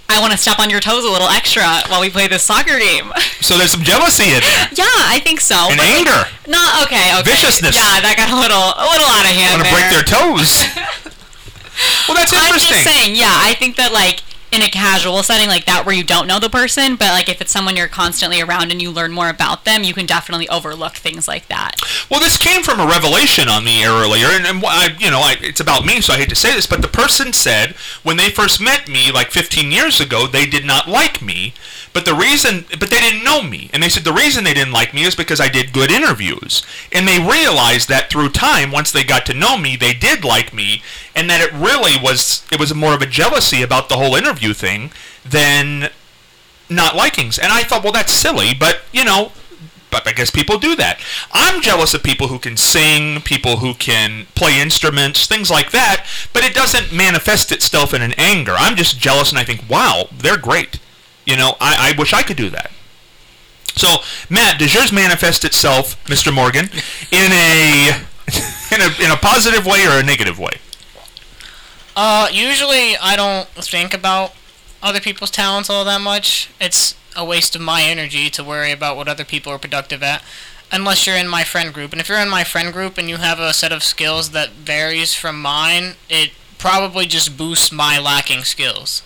I want to step on your toes a little extra while we play this soccer game. So there's some jealousy in there. Yeah, I think so. And but anger. Like, no, okay, okay. Viciousness. Yeah, that got a little, a little out of hand. Want to break their toes. Well, that's I'm interesting. just saying, yeah, I think that, like, in a casual setting like that where you don't know the person, but, like, if it's someone you're constantly around and you learn more about them, you can definitely overlook things like that. Well, this came from a revelation on me earlier, and, and I, you know, I, it's about me, so I hate to say this, but the person said when they first met me, like fifteen years ago, they did not like me, but the reason, but they didn't know me, and they said the reason they didn't like me is because I did good interviews, and they realized that through time, once they got to know me, they did like me, and that it really was, it was more of a jealousy about the whole interview thing than not likings. And I thought, well, that's silly, but, you know, but I guess people do that. I'm jealous of people who can sing, people who can play instruments, things like that, but it doesn't manifest itself in an anger. I'm just jealous and I think, wow, they're great. You know, I, I wish I could do that. So, Matt, does yours manifest itself, Mister Morgan, in a in a in a positive way or a negative way? Uh, usually I don't think about other people's talents all that much. It's a waste of my energy to worry about what other people are productive at, unless you're in my friend group. And if you're in my friend group and you have a set of skills that varies from mine, it probably just boosts my lacking skills.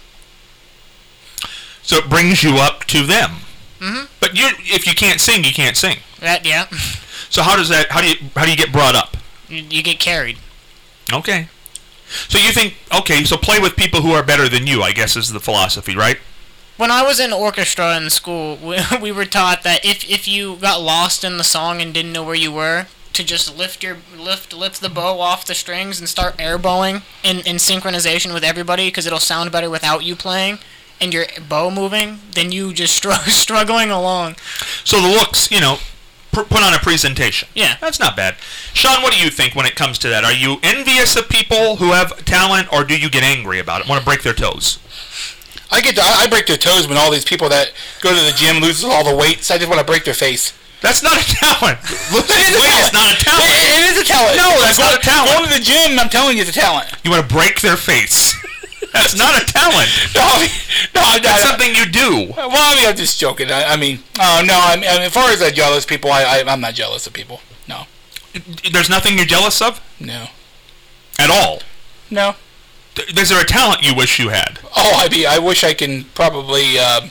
So it brings you up to them. Mm-hmm. But you, if you can't sing, you can't sing. That, yeah. So how does that? How do you how do you get brought up? You, you get carried. Okay. So you think, okay, so play with people who are better than you, I guess is the philosophy, right? When I was in orchestra in school, we, we were taught that if, if you got lost in the song and didn't know where you were, to just lift your lift lift the bow off the strings and start airbowing in, in synchronization with everybody, because it'll sound better without you playing and your bow moving than you just str- struggling along. So the looks, you know, pr- put on a presentation. Yeah. That's not bad. Sean, what do you think when it comes to that? Are you envious of people who have talent, or do you get angry about it, want to break their toes? I get to, I break their toes when all these people that go to the gym loses all the weight, so I just want to break their face. That's not a talent. Losing weight is not a talent. It, it is a talent. No, that's go, not a talent. Going to the gym, I'm telling you, it's a talent. You want to break their face. That's not a talent. No, I mean, no, I, That's I, something you do. Well, I mean, I'm just joking. I, I mean, oh no, I mean, as far as uh, jealous people, I, I, I'm not jealous of people. No. There's nothing you're jealous of? No. At all? No. Is there a talent you wish you had? Oh, I mean, I wish I can probably, uh,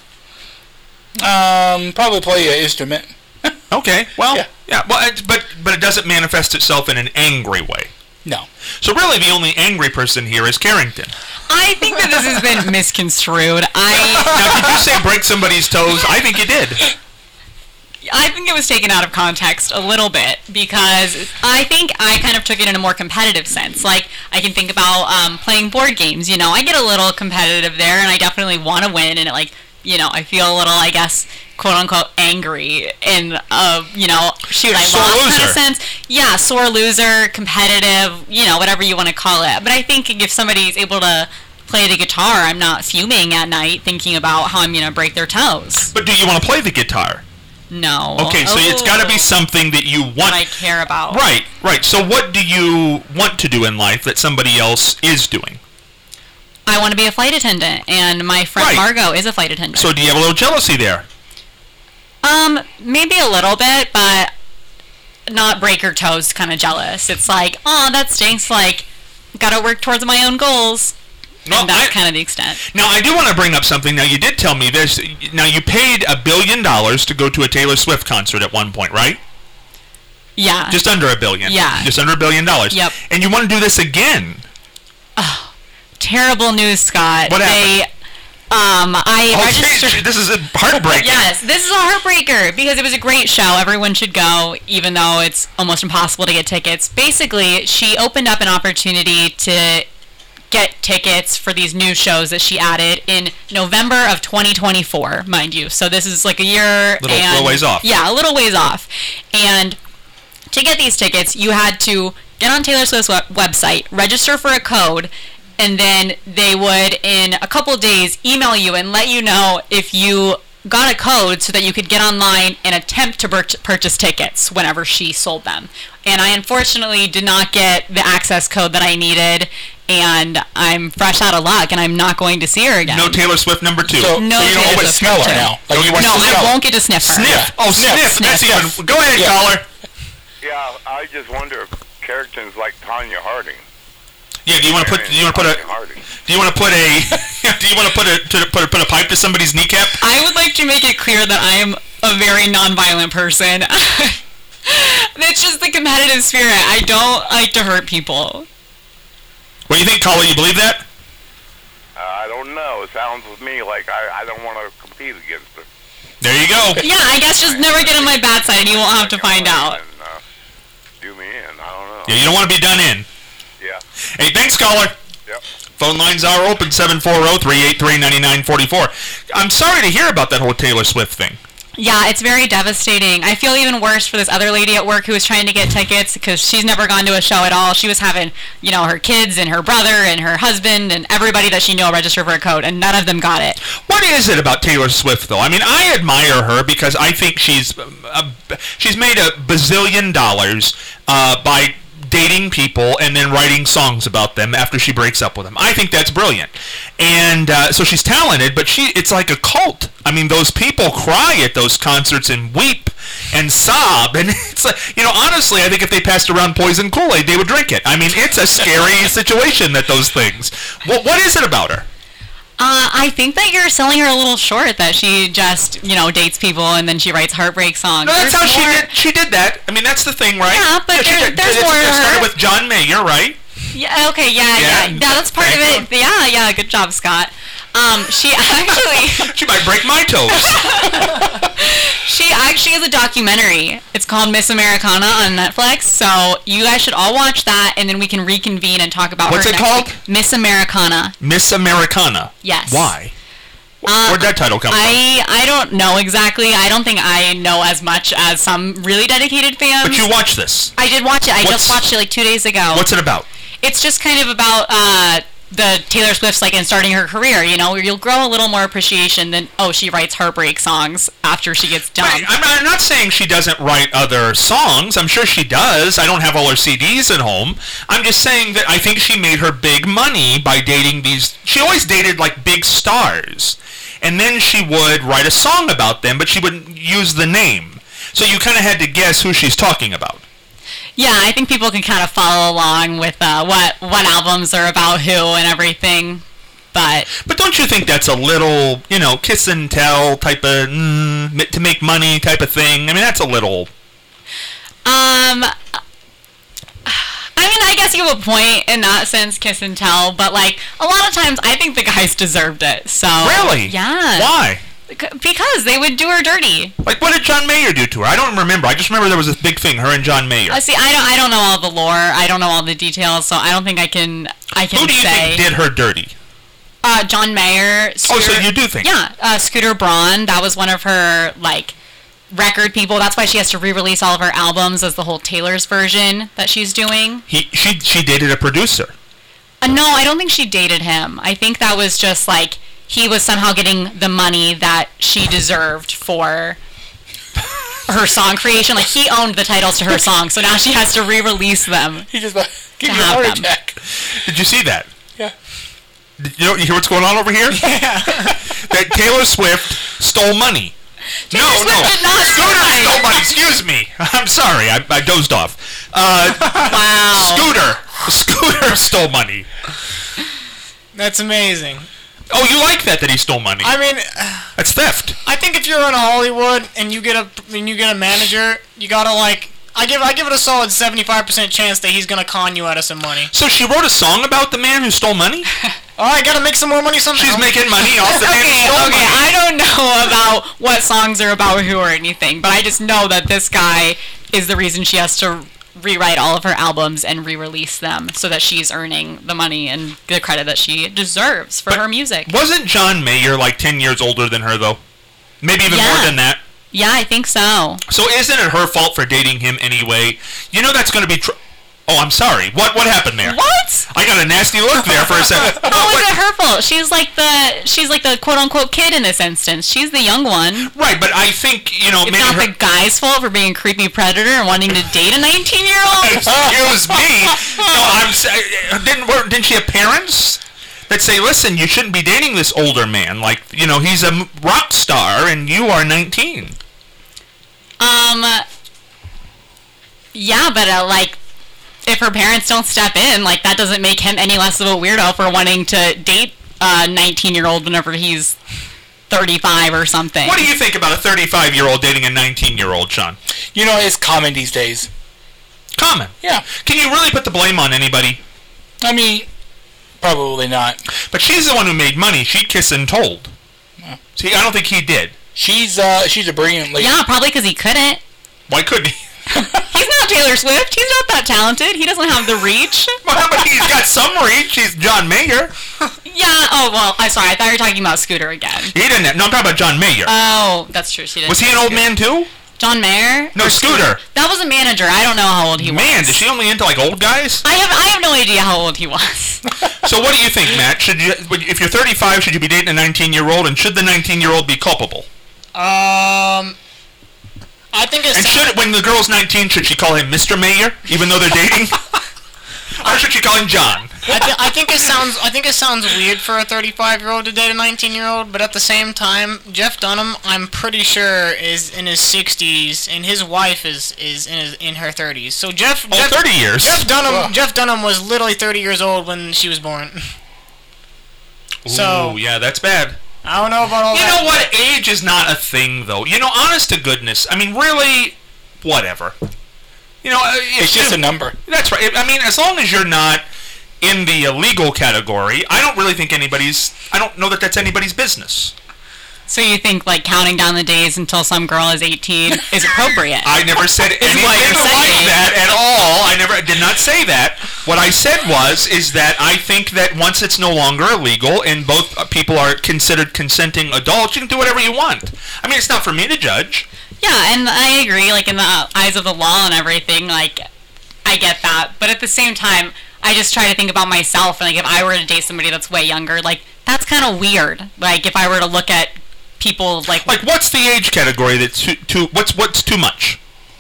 um, probably play an instrument. Okay, well, yeah, yeah well, it, but but it doesn't manifest itself in an angry way. No. So really, the only angry person here is Carrington. I think that this has been misconstrued. I Now, did you say break somebody's toes? I think you did. I think it was taken out of context a little bit, because I think I kind of took it in a more competitive sense. Like, I can think about um, playing board games. You know, I get a little competitive there, and I definitely want to win, and it, like, you know, I feel a little, I guess, quote-unquote, angry in, uh, you know, shoot, I Sore lost loser. kind of sense. Yeah, sore loser, competitive, you know, whatever you want to call it. But I think if somebody's able to play the guitar, I'm not fuming at night thinking about how I'm going to break their toes. But do you want to play the guitar? No. Okay, so it's got to be something that you want. What I care about. Right, right. So what do you want to do in life that somebody else is doing? I want to be a flight attendant, and my friend Right. Margot is a flight attendant. So do you have a little jealousy there? Um, maybe a little bit, but not break her toes kind of jealous. It's like, oh, that stinks, like, gotta work towards my own goals. No, And that's I- kind of the extent. Now, I do want to bring up something. Now, you did tell me this. Now, you paid a billion dollars to go to a Taylor Swift concert at one point, right? Yeah. Just under a billion. Yeah. Just under a billion dollars. Yep. And you want to do this again. Terrible news, Scott. What they, um, I Oh, registered... gee, this is heartbreaking. Yes, this is a heartbreaker because it was a great show. Everyone should go, even though it's almost impossible to get tickets. Basically, she opened up an opportunity to get tickets for these new shows that she added in November of twenty twenty-four, mind you. So this is like a year Little- and little ways off. Yeah, a little ways off. And to get these tickets, you had to get on Taylor Swift's web- website, register for a code, and then they would, in a couple of days, email you and let you know if you got a code so that you could get online and attempt to pur- purchase tickets whenever she sold them. And I unfortunately did not get the access code that I needed, and I'm fresh out of luck, and I'm not going to see her again. No Taylor Swift number two. So, No so you don't Taylor want to Swift smell her too. now. Like you want No, to smell I her. won't get to sniff her. Sniff. Oh, sniff. Sniff. That's Sniff. even. Go ahead, Yeah. caller. Yeah, I just wonder if characters like Tanya Harding. Yeah. Do you want to put? Do you want to put a? Tanya Harding. Do you want to put a? Do you want to put a? To put a, put a pipe to somebody's kneecap? I would like to make it clear that I am a very non-violent person. It's just the competitive spirit. I don't like to hurt people. What do you think, caller? You believe that? Uh, I don't know. It sounds with me like I, I don't want to compete against her. There you go. Yeah, I guess just never get on my bad side and you won't have to find out. And, uh, do me in. I don't know. Yeah, you don't want to be done in. Yeah. Hey, thanks, caller. Yep. Phone lines are open, seven four zero, three eight three, nine nine four four. I'm sorry to hear about that whole Taylor Swift thing. Yeah, it's very devastating. I feel even worse for this other lady at work who was trying to get tickets because she's never gone to a show at all. She was having, you know, her kids and her brother and her husband and everybody that she knew register for a code, and none of them got it. What is it about Taylor Swift, though? I mean, I admire her because I think she's uh, she's made a bazillion dollars uh, by dating people and then writing songs about them after she breaks up with them. I think that's brilliant. And uh, so she's talented, but she it's like a cult. I mean, those people cry at those concerts and weep and sob. And it's like, you know, honestly, I think if they passed around poison Kool-Aid, they would drink it. I mean, it's a scary situation that those things. What, what is it about her? Uh, I think that you're selling her a little short, that she just, you know, dates people and then she writes heartbreak songs. No, that's There's how she more- did. She did that. I mean, that's the thing, right? Yeah, but she there- did. there's It's- more to It started her. with John Mayer, right? Yeah, okay, yeah, Yeah, yeah. Yeah, that's part of thank it. Yeah, yeah, good job, Scott. Um, she actually... She might break my toes. She actually has a documentary. It's called Miss Americana on Netflix. So you guys should all watch that, and then we can reconvene and talk about What's her it next called? week. Miss Americana. Miss Americana. Yes. Why? Uh, Where'd that title come from? I I don't know exactly. I don't think I know as much as some really dedicated fans. But you watch this. I did watch it. I What's- just watched it like two days ago. What's it about? It's just kind of about uh, the Taylor Swift's like in starting her career. You know, you'll grow a little more appreciation than oh, she writes heartbreak songs after she gets done. Right. I'm, not, I'm not saying she doesn't write other songs. I'm sure she does. I don't have all her C Ds at home. I'm just saying that I think she made her big money by dating these... She always dated, like, big stars. And then she would write a song about them, but she wouldn't use the name. So you kind of had to guess who she's talking about. Yeah, I think people can kind of follow along with uh, what what albums are about who and everything. But But don't you think that's a little, you know, kiss and tell type of, mm, to make money type of thing? I mean, that's a little... um, I mean, I guess you have a point in that sense, kiss and tell. But like a lot of times, I think the guys deserved it. So Really? yeah. Why? Bec- Because they would do her dirty. Like, what did John Mayer do to her? I don't remember. I just remember there was this big thing, her and John Mayer. Uh, see, I don't, I don't know all the lore. I don't know all the details, so I don't think I can, I can Who do you say. think did her dirty? Uh, John Mayer. Scooter, Oh, so you do think? Yeah, uh, Scooter Braun. That was one of her like record people. That's why she has to re-release all of her albums as the whole Taylor's version that she's doing. He, she, she dated a producer. Uh, no, I don't think she dated him. I think that was just like he was somehow getting the money that she deserved for her song creation. Like he owned the titles to her songs, so now she has to re-release them. He just like, give To you a have heart them. attack. Did you see that? Yeah. Did you know? You hear what's going on over here? Yeah. That Taylor Swift stole money. No, Taylor Swift no. did not steal Scooter money. stole money. Excuse me. I'm sorry. I, I dozed off. Uh, Wow. Scooter. Scooter stole money. That's amazing. Oh, you like that? That he stole money? I mean, That's theft. I think if you're in Hollywood and you get a and you get a manager, you gotta like. I give I give it a solid seventy-five percent chance that he's gonna con you out of some money. So she wrote a song about the man who stole money? All right, gotta make some more money somehow. She's making money off the man who Okay, stole okay. money. I don't know about what songs are about who or anything, but I just know that this guy is the reason she has to rewrite all of her albums and re-release them so that she's earning the money and the credit that she deserves for But her music. Wasn't John Mayer like ten years older than her, though? Maybe even Yeah. more than that. Yeah, I think so. So isn't it her fault for dating him anyway? You know that's going to be... Tr- Oh, I'm sorry. What what happened there? What? I got a nasty look there for a second. How is it her fault? She's like the she's like the quote unquote kid in this instance. She's the young one. Right, but I think you know It's maybe not her, the guy's fault for being a creepy predator and wanting to date a nineteen year old. Excuse me. No, I'm sa- didn't weren't- didn't she have parents that say, listen, you shouldn't be dating this older man. Like you know he's a m- rock star and you are nineteen. Um. Yeah, but uh, like. If her parents don't step in, like, that doesn't make him any less of a weirdo for wanting to date a nineteen-year-old whenever he's thirty-five or something. What do you think about a thirty-five-year-old dating a nineteen-year-old, Sean? You know, it's common these days. Common? Yeah. Can you really put the blame on anybody? I mean, probably not. But she's the one who made money. She'd kiss and told. Yeah. See, I don't think he did. She's, uh, she's a brilliant lady. Yeah, probably because he couldn't. Why couldn't he? He's not Taylor Swift. He's not that talented. He doesn't have the reach. Well, but he's got some reach. He's John Mayer. Yeah. Oh, well, I'm sorry. I thought you were talking about Scooter again. He didn't have, no, I'm talking about John Mayer. Oh, that's true. She didn't. Was he an old man, too? John Mayer? No, Scooter. That was a manager. I don't know how old he was. Man, is she only into, like, old guys? I have I have no idea how old he was. So what do you think, Matt? Should you, if you're thirty-five, should you be dating a nineteen-year-old, and should the nineteen-year-old be culpable? Um... I think it's... And should, when the girl's nineteen, should she call him Mister Mayer, even though they're dating? Or should she call him John? I, th- I think it sounds. I think it sounds weird for a thirty-five-year-old to date a nineteen-year-old, but at the same time, Jeff Dunham, I'm pretty sure, is in his sixties, and his wife is is in his, in her thirties. So Jeff. Oh, Jeff, thirty years. Jeff Dunham. Wow. Jeff Dunham was literally thirty years old when she was born. So- Ooh, yeah, that's bad. I don't know about all You that. know what? Age is not a thing, though. You know, honest to goodness, I mean, really, whatever. You know, uh, It's just a number. That's right. I mean, as long as you're not in the illegal category, I don't really think anybody's. I don't know that that's anybody's business. So you think like counting down the days until some girl is eighteen is appropriate? I never said Is what anything you're like saying. that at all. I never did not say that. What I said was is that I think that once it's no longer illegal and both uh, people are considered consenting adults, you can do whatever you want. I mean, it's not for me to judge. Yeah, and I agree. Like in the eyes of the law and everything, like I get that. But at the same time, I just try to think about myself. And like if I were to date somebody that's way younger, like that's kind of weird. Like if I were to look at people like Like, what's the age category that's too, too what's what's too much?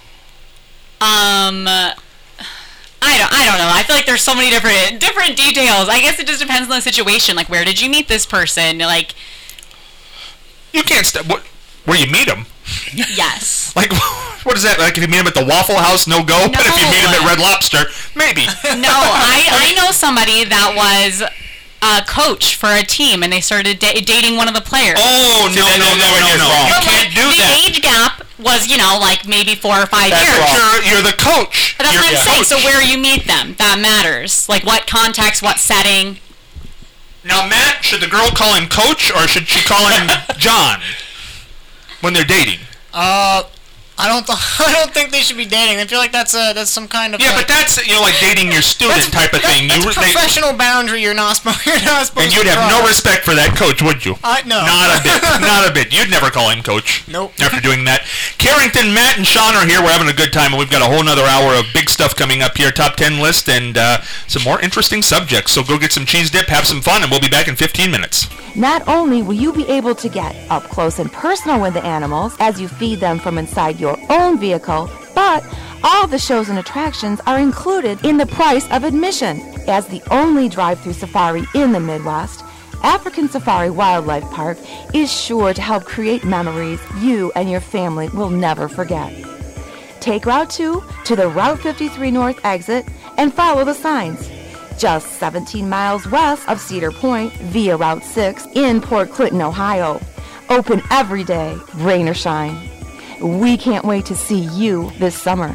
um. I don't, I don't know. I feel like there's so many different different details. I guess it just depends on the situation. Like, where did you meet this person? Like, You can't st- what where you meet them. yes. Like, what is that? Like, if you meet him at the Waffle House, no go. No. But if you meet him at Red Lobster, maybe. No, I, I know somebody that was a coach for a team, and they started da- dating one of the players. Oh no then- no then no we're no just no! wrong. You But, can't like, do the that. age gap was, you know, like maybe four or five That's years. wrong. You're, you're the coach. But that's You're what I'm the saying. coach. So where you meet them, that matters. Like what context, what setting. Now, Matt, should the girl call him coach or should she call him John when they're dating? Uh, I don't. Th- I don't think they should be dating. I feel like that's a that's some kind of. Yeah, like, but that's you know like dating your student type of thing. That's You, a they, professional boundary. You're not supposed. You're not supposed. and you'd to have no cross. respect for that coach, would you? I no. Not a bit. Not a bit. You'd never call him coach. Nope. After doing that. Carrington, Matt, and Sean are here. We're having a good time, and we've got a whole nother hour of big stuff coming up here. Top ten list and uh, some more interesting subjects. So go get some cheese dip, have some fun, and we'll be back in fifteen minutes. Not only will you be able to get up close and personal with the animals as you feed them from inside your own vehicle, but all the shows and attractions are included in the price of admission. As the only drive-through safari in the Midwest, African Safari Wildlife Park is sure to help create memories you and your family will never forget. Take Route two to the Route fifty-three North exit and follow the signs. Just seventeen miles west of Cedar Point via Route six in Port Clinton, Ohio. Open every day, rain or shine. We can't wait to see you this summer.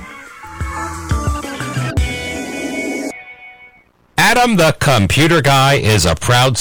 Adam the Computer Guy is a proud